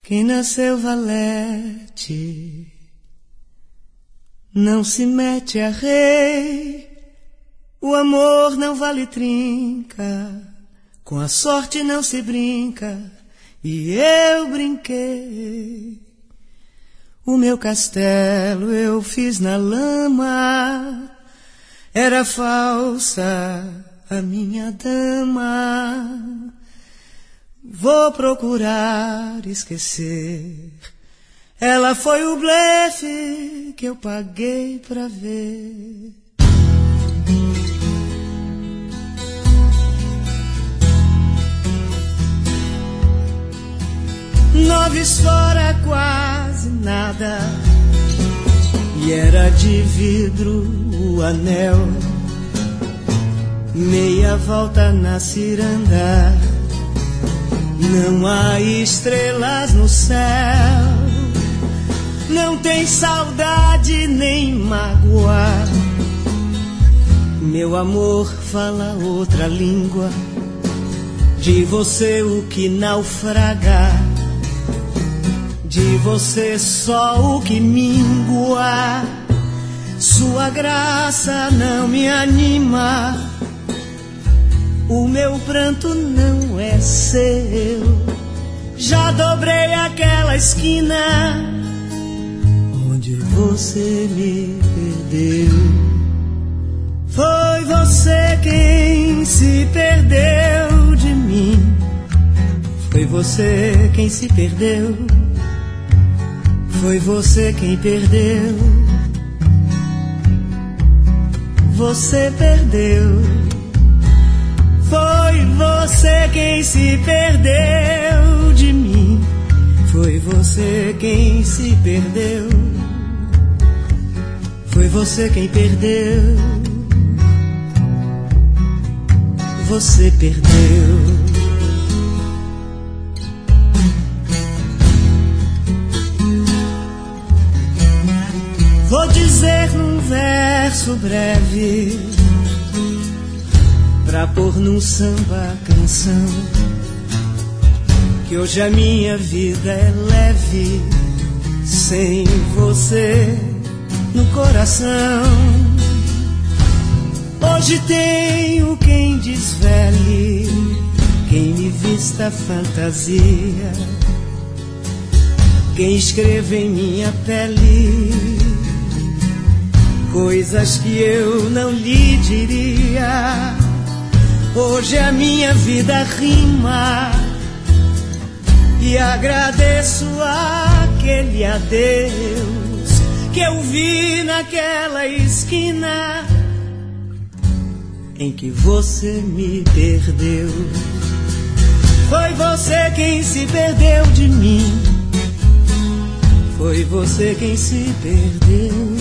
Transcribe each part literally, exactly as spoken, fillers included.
Quem nasceu valete não se mete a rei. O amor não vale trinca, com a sorte não se brinca, e eu brinquei. O meu castelo eu fiz na lama, era falsa a minha dama. Vou procurar esquecer, ela foi o blefe que eu paguei pra ver. Noves fora quase nada, e era de vidro o anel, meia volta na ciranda. Não há estrelas no céu, não tem saudade nem mágoa. Meu amor fala outra língua, de você o que naufraga, de você só o que mingua. Sua graça não me anima, o meu pranto não é seu. Já dobrei aquela esquina onde você me perdeu. Foi você quem se perdeu de mim, foi você quem se perdeu, foi você quem perdeu. Você perdeu. Foi você quem se perdeu de mim, foi você quem se perdeu, foi você quem perdeu. Você perdeu. Vou dizer num verso breve, pra pôr num samba canção, que hoje a minha vida é leve, sem você no coração. Hoje tenho quem desvele, quem me vista fantasia, quem escreva em minha pele coisas que eu não lhe diria. Hoje a minha vida rima e agradeço aquele adeus que eu vi naquela esquina em que você me perdeu. Foi você quem se perdeu de mim, foi você quem se perdeu,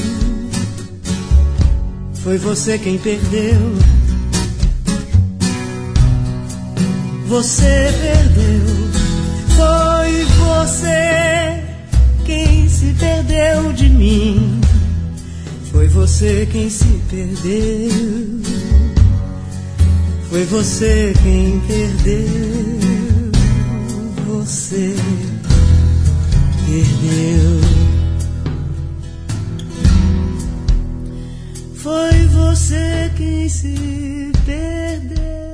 foi você quem perdeu. Você perdeu. Foi você quem se perdeu de mim, foi você quem se perdeu, foi você quem perdeu. Você perdeu. Foi você quem se perdeu.